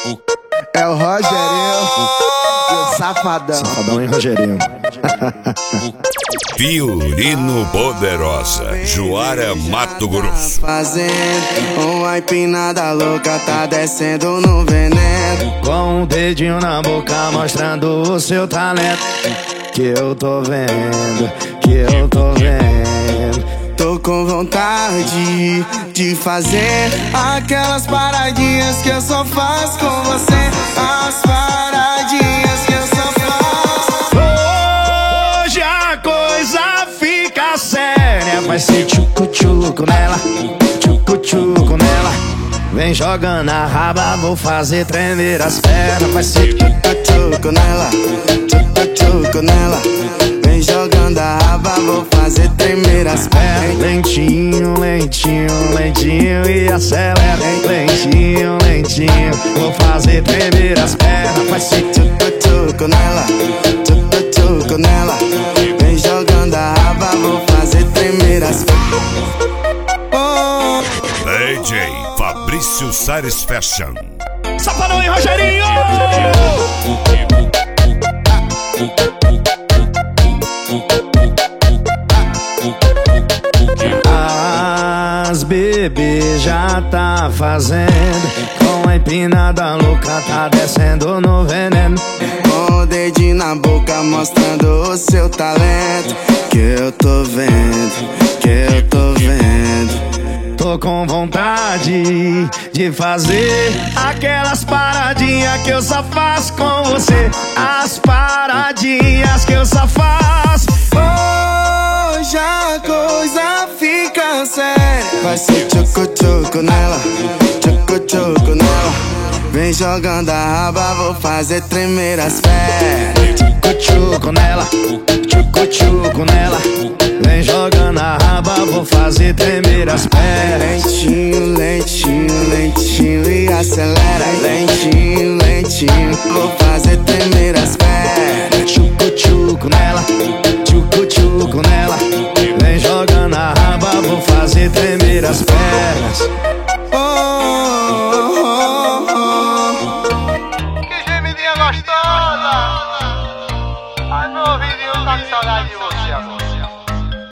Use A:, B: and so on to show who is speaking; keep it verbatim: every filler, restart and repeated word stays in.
A: É o Rogerinho e o Safadão.
B: Safadão e Rogerinho.
C: Fiorino Poderosa, Juara, Mato Grosso.
A: Fazendo uma empinada louca, tá descendo no veneno.
B: Com um dedinho na boca mostrando o seu talento. Que eu tô vendo, que eu tô vendo.
A: Tô com vontade de fazer aquelas paradinhas que eu só faço com você. As paradinhas que eu só faço.
B: Hoje a coisa fica séria. Vai ser tchucu-tchucu nela, tchucu-tchucu nela. Vem jogando a raba, vou fazer tremer as pernas. Vai ser
A: tchucu-tchucu nela, tchucu-tchucu nela. Vem jogando a raba, vou fazer tremer as pernas.
B: Lentinho, lentinho, lentinho e acelera. Lentinho, lentinho, vou fazer tremer as pernas. Vai ser
A: tchucu-tchucu nela, tchucu-tchucu nela. Vem jogando a raba, vou fazer tremer as pernas. Oh.
C: D J Fabrício Sares Fashion.
B: Safadão e Rogerinho. As bebês já tá fazendo. Com a empinada louca tá descendo no veneno.
A: Com o dedinho na boca mostrando o seu talento. Que eu tô vendo, que eu tô vendo.
B: Tô com vontade de fazer aquelas paradinhas que eu só faço com você. As paradinhas que eu só faço.
A: Hoje a coisa fica séria. Vai ser tchucu-tchucu nela, tchucu-tchucu nela. Vem jogando a raba, vou fazer tremer as pernas.
B: Tchucu-tchucu nela, tchucu-tchucu nela. Vem jogando a raba, vou fazer tremer as pernas.
A: Lentinho, lentinho, lentinho e acelera. Lentinho, lentinho, vou fazer tremer as pernas.